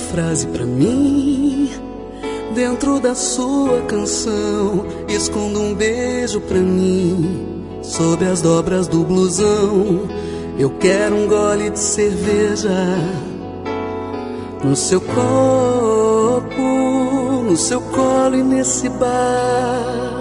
frase pra mim. Dentro da sua canção, esconda um beijo pra mim. Sob as dobras do blusão, eu quero um gole de cerveja. No seu copo, no seu colo e nesse bar.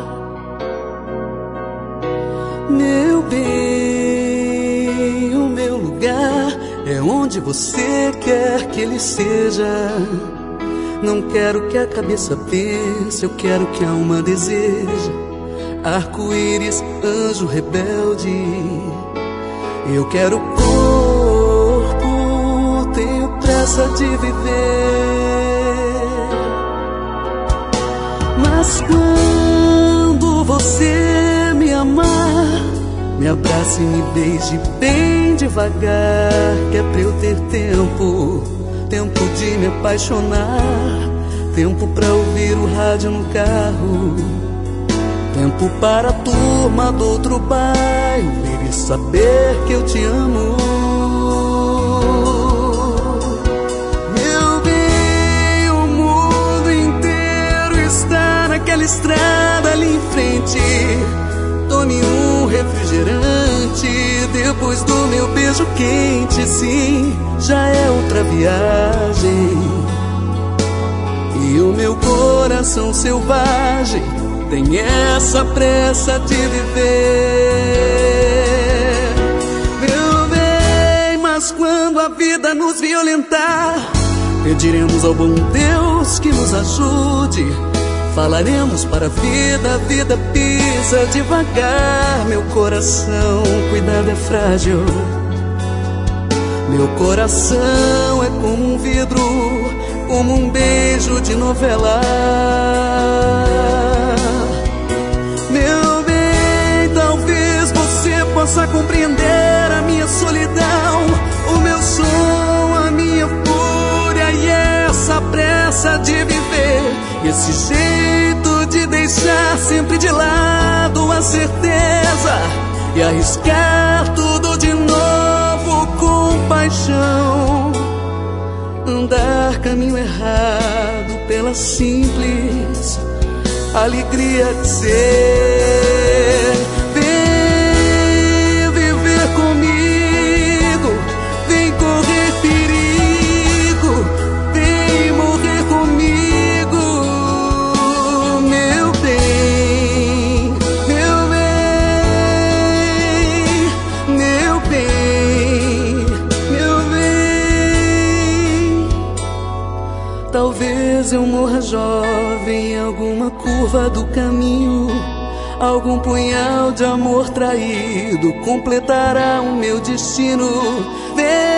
Meu bem, o meu lugar é onde você quer que ele seja. Não quero que a cabeça pense, eu quero que a alma deseja. Arco-íris, anjo rebelde, eu quero corpo, tenho pressa de viver. Mas quando você me amar, me abrace e me beije bem devagar, que é pra eu ter tempo, tempo de me apaixonar, tempo pra ouvir o rádio no carro, tempo para a turma do outro bairro vir e saber que eu te amo. Meu bem, o mundo inteiro está naquela estrada ali em frente. Tome um refrigerante depois do meu beijo quente. Sim, já é outra viagem. E o meu coração selvagem tem essa pressa de viver. Meu bem, mas quando a vida nos violentar, pediremos ao bom Deus que nos ajude. Falaremos para a vida pisa devagar. Meu coração, cuidado, é frágil. Meu coração é como um vidro, como um beijo de novela. Meu bem, talvez você possa compreender a minha solidão, o meu som, a minha fúria e essa pressa de viver, esse jeito de deixar sempre de lado a certeza e arriscar tudo de novo com paixão. Andar caminho errado pela simples alegria de ser. Vem viver comigo, vem correr perigo, vem morrer comigo. Meu bem, meu bem, meu bem, meu bem. Talvez eu morra jovem em alguma curva do caminho. Algum punhal de amor traído completará o meu destino. Vem